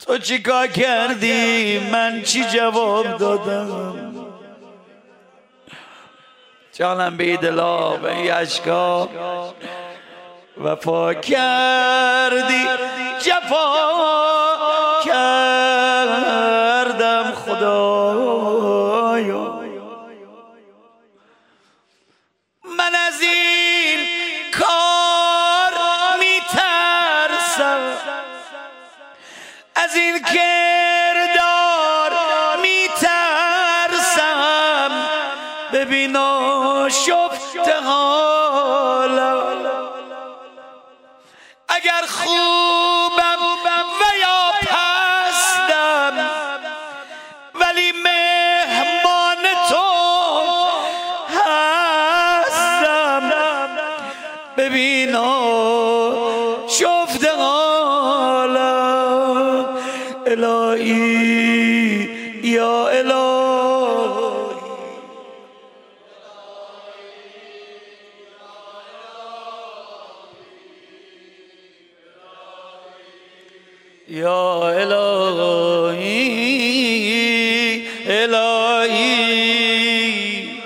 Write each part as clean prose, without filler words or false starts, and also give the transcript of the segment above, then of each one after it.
تو چی کار کردی من چی جواب دادم؟ جانم به دلا و این اشکا وفا کردی جفا کردم خدایا. من از این کار میترسم، از این کردار میترسم، ببین آشفته حالم. اگر خوبم و یا پستم ولی مهمان تو هستم، ببین آشفته حالم. الهی یا الهی یا الهی الهی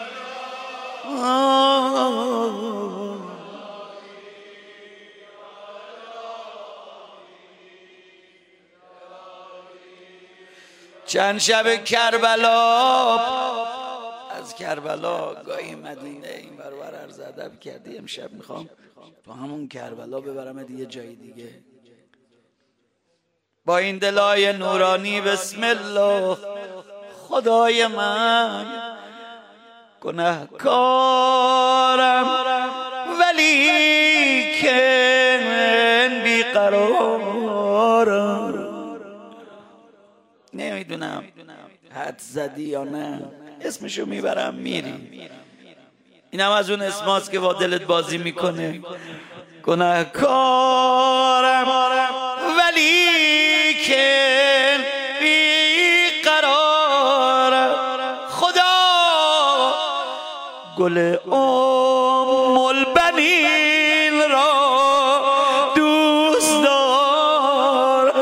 چند شب کربلا، از کربلا گاهی مدینه این برابر عرض ادب کردی، امشب میخوام تو همون کربلا ببرم یه جای دیگه. با این دلای نورانی بسم الله. خدای من گناهکارم ولی که بیقرارم، نمیدونم حد زدی یا نه، اسمشو میبرم میری. اینم از اون اسماست که با دلت بازی میکنه. گناهکارم ولی که بیقرارم، خدا گل البنین را دوست دارم.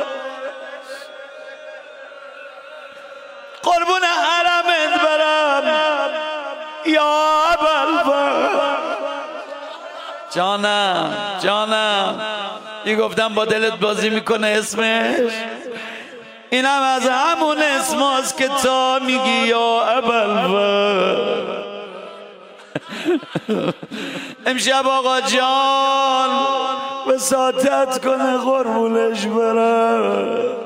قربون حرمت برم یا ابوالفضل. جانم این گفتم با دلت بازی میکنه اسمش. اینم از همون اسماست که تا میگی یا ابوالفضل. امشب آقا جان وساطت کنه قربونش برم.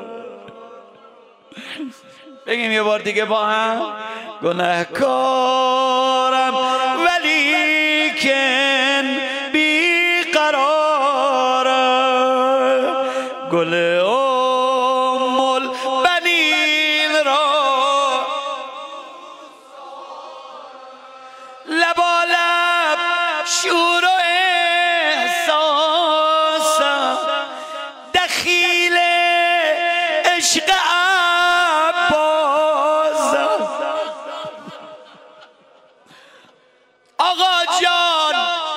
بگیم یه بار دیگه با هم. گناهکارم ولی که بیقرارم، گل ام البنین را لبالب شور و احساسم، دخیل عشق عباسم. آقا جان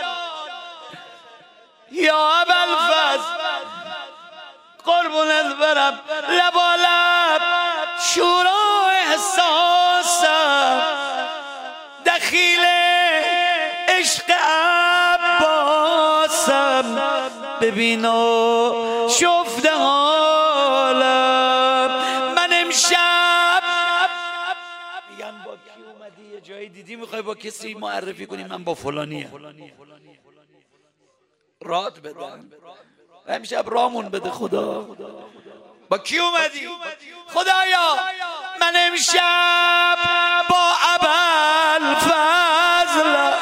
یا ابوالفضل قربونت برم، لبالب شور و احساسم، دخیل عشق عباسم، ببین شفته حالم. من امشب میگن با کی اومدی یه جایی دیدی میخوای با کسی معرفی کنی، من با فلانیه رات بدم. امشب رامون بده خدا. با کی اومدی؟ خدایا من امشب با ابوالفضل.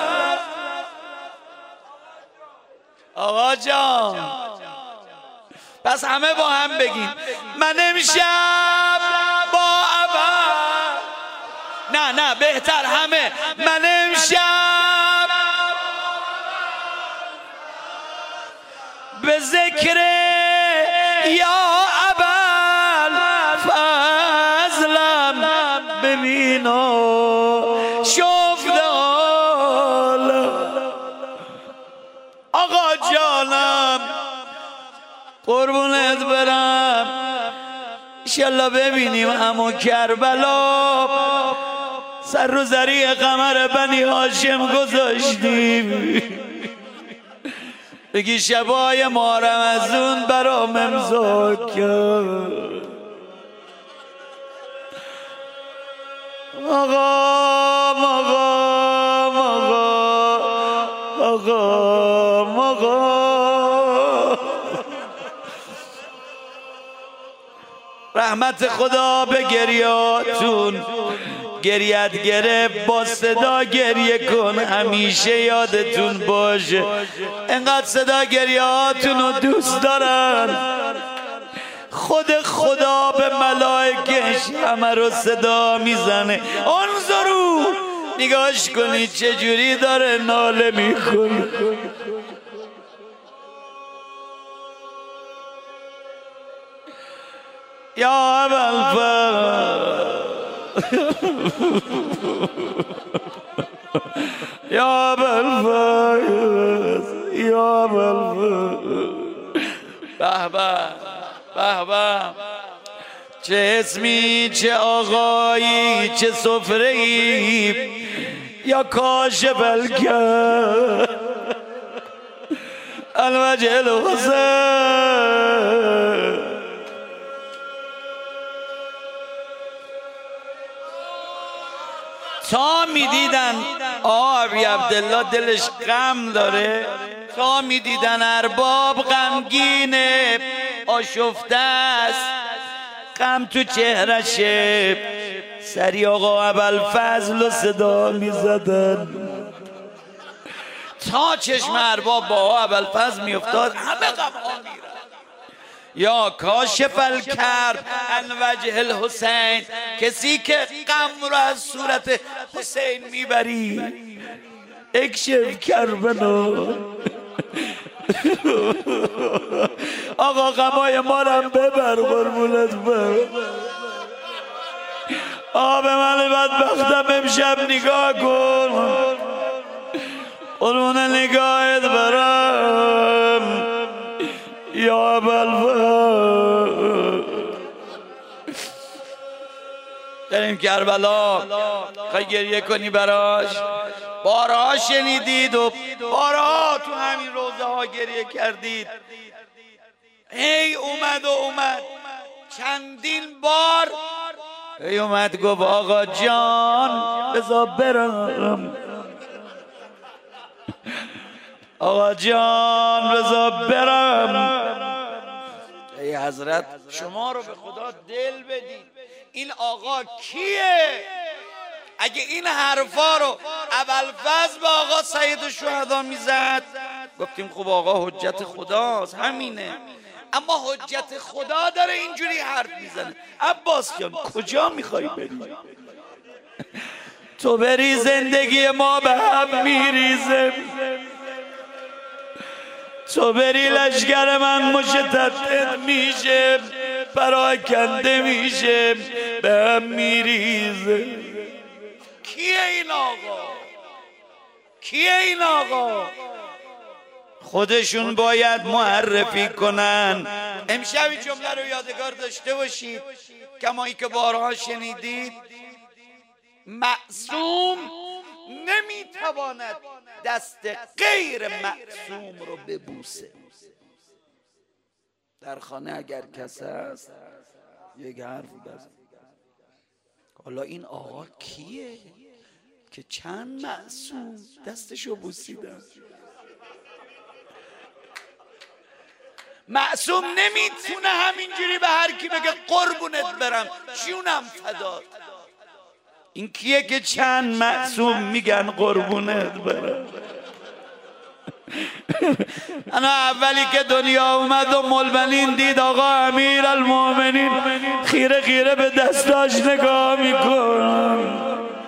آقا جان پس همه با هم بگیم من امشب با نه بهتر همه. من امشب به ذکر یا ابوالفضلم، ببین شفته حالم. آقا جانم قربونت برم انشالله ببینیم عمو کربلا سر رو زری قمر بنی هاشم گذاشتیم، بگی شبای ماه رمضان برام امضا کرد. رحمت خدا به گریاتون، گریت گرفت با صدا گریه کن، همیشه یادتون باشه انقدر صدا گریهاتون رو دوست دارن خود خدا به ملائکش همه رو صدا میزنه. انظرو، نگاش کنید چجوری داره ناله میکنه. یا ابوالفضل یا ابوالفضل یا ابوالفضل، به به به به، چه اسمی، چه آقایی، چه سفره‌ای، یا کاشف الکرب الوجه الحسین. تا میدیدن آبی عبدالله دلش غم داره، تا میدیدن ارباب غمگینه، آشفته است، غم تو چهرشه، سری آقا ابوالفضل رو صدا میزدن. تا چشم ارباب با آقا ابوالفضل میافتاد همه غم ها میرن. یا کاشف الکرب عن وجه الحسین، کسی که غم رو از صورت حسین میبری، اکشف کربنا. آقا غمای ما رو ببر قربونت بر. آب من بدبختم امشب نگاه کن، قربون نگاهت برم یا ابوالفضل. بریم کربلا، خواهی گریه کنی براش؟ بارها شنیدید و بارها تو همین روزه ها گریه کردید. هی اومد و اومد، چندین بار هی اومد گفت آقا جان بذار برم، آقا جان بذار برم. ای حضرت شما رو به خدا دل بدید، این آقا کیه؟ اگه این حرفا رو ابوالفضل به آقا سید الشهدا میزد گفتیم خب آقا حجت خداست، همینه. اما حجت خدا داره اینجوری حرف میزنه. عباس جان کجا میخوای بری؟ تو بری زندگی ما به هم میریزه، تو بری لشگر من مشتت میشه، پراکنده میشه، به هم میریزه. کیه این آقا؟ کیه این آقا؟ خودشون باید معرفی کنن. امشب این جمله رو یادگار داشته باشید، کمایی که بارها شنیدید، معصوم نمیتواند دست غیر معصوم رو ببوسه. در خانه اگر کسی هست یک حرف بزن. حالا این آقا کیه که چند معصوم دستشو بوسیدن؟ معصوم نمیتونه همینجوری به هر کی بگه قربونت برم جونم فدات. این کیه که چند معصوم میگن قربونت برم؟ انا اولی که دنیا اومد و ملبنین دید آقا امیر المؤمنین خیره خیره به دستاش نگاه میکن،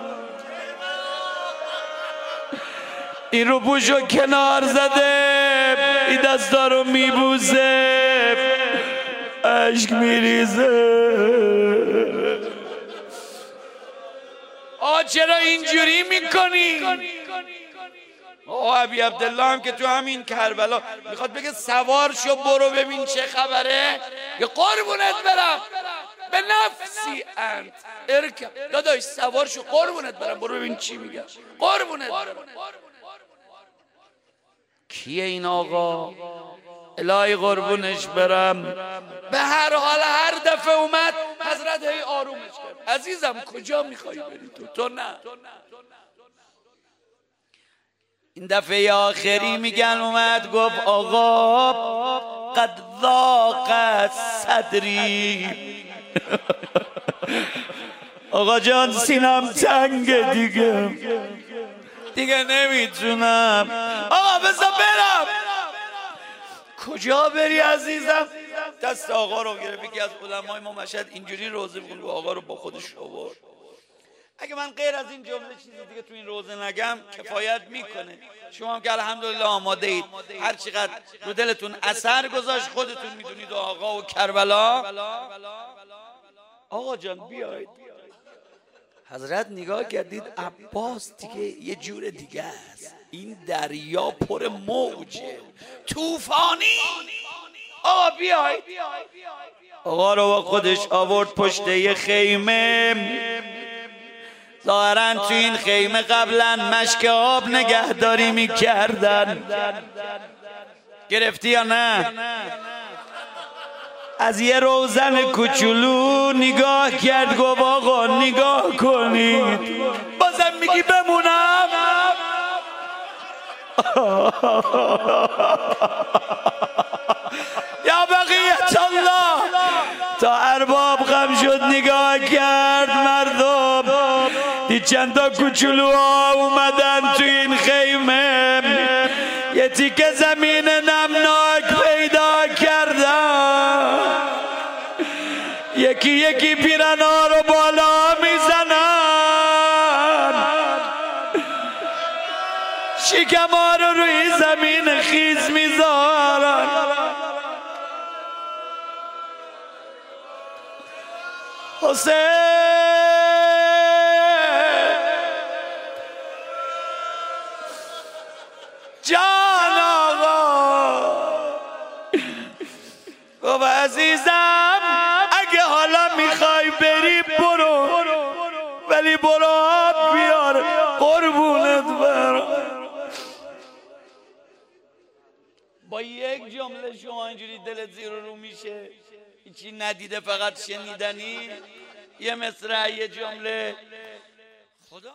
این رو پوشو کنار زده، این دستا رو میبوزه، عشق میریزه. چرا اینجوری میکنی؟ ابی عبدالله هم که تو همین کربلا میخواد بگه سوار شو برو ببین چه خبره، یه قربونت برم به نفسی انت ارکب. داداش سوار شو قربونت برم، برو ببین چی میگم. قربونت برم. کیه این آقا؟ الهی قربونش برم. به هر حال هر دفعه اومد حضرت هی آرومش کرد. عزیزم کجا میخوای بری تو نه. این دفعه آخری میگن اومد گفت آقا قد ضاق صدری. آقا جان سینم تنگه دیگه نمیتونم. آقا بذار برم. کجا بری عزیزم؟ دست آقا رو گرفت. یکی از علمای ما مشهد اینجوری روزه می‌خوند و آقا رو با خودش آورد. اگه من غیر از این جمله چیزی دیگه تو این روزه نگم کفایت میکنه. شما هم که الحمدلله آماده اید، هر چقدر رو دلتون اثر گذاشت خودتون میدونید. و آقا و کربلا. آقا جان بیاید. حضرت نگاه کردید عباس دیگه یه جور دیگه است. این دریا پر موجه طوفانی. آقا بیاید. آقا رو با خودش آورد پشت یه خیمه. ظاهرا تو این خیمه قبلا مشک آب نگهداری میکردن. گرفتی یا نه؟ از یه روزن کوچولو نگاه کرد گفت آقا نگاه کنید. بازم میگی بمونم؟ یا بقیت الله. تا ارباب غم شد نگاه کرد مردم. دید چند تا کوچولوها اومدن تو این خیمه. یه تیکه زمین نمناک پیدا کردن. یکی یکی پیرنا رو بالا میزنن. شکم‌ها رو روی زمین خیز میذارن. حسین جان آقا گفت عزیزم اگه حالا میخوای بری برو، ولی برو آب بیار قربونت برم. با یک جمله شما اینجوری دلت زیر و رو میشه. هیچی ندیده فقط شنیدنی. یه مصرع یه جمله